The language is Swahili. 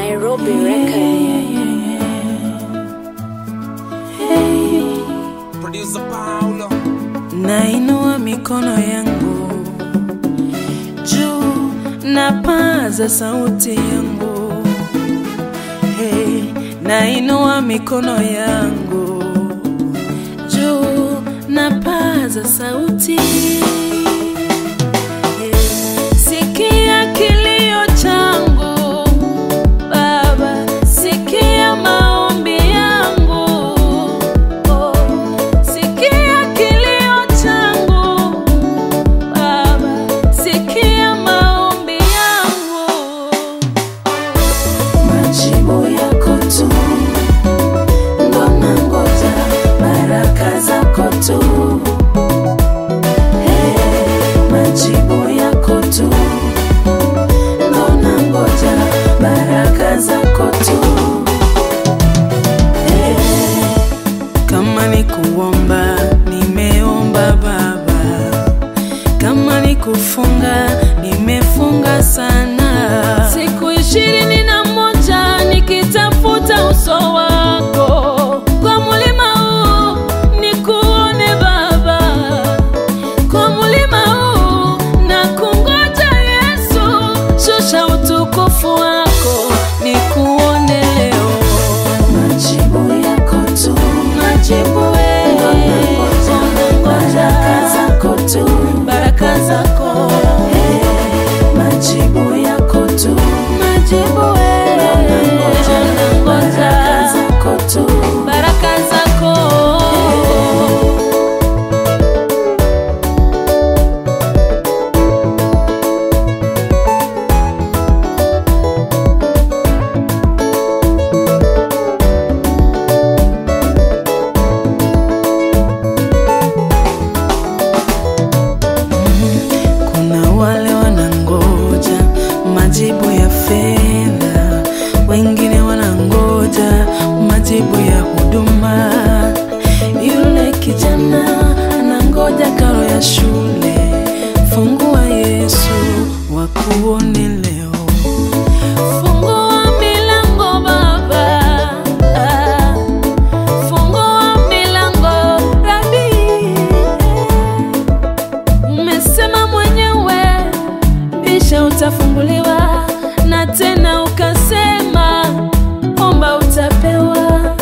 Nairobi record. Producer Paulo. Nainua mikono yangu juu, napaza sauti yangu. Hey, nainua mikono yangu juu, napaza sauti. Hey, sikia kilio changu Baba, sikia maombi yangu. Oh, sikia kilio changu Baba, sikia maombi yangu. Majibu yako tu ndo nangoja, baraka zako tu. Hey, majibu yako tu ndo nangoja, baraka zako tu. Hey, kama ni kuomba nimeomba Baba, kama ni kufunga nimefunga sana. Siku 21 nikitafuta uso wako, kwa mulima huu nikuone Baba, kwa mulima huu nakungoja Yesu. Shusha utukufu wako nikuone leo. Majibu yako tu, majibu baraka zako tu, baraka zako. Hey, majibu yako tu, majibu baraka zako tu, baraka zako. Kuna wale wanangoja majibu ya fedha, wengine wanangoja majibu ya huduma. Yule kijana anangoja karo ya shule. Fungua Yesu wakuone leo. Fungua milango Baba, fungua milango Rabi. Umesema mwenyewe bisha utafunguliwa, na tena ukasema omba utapewa.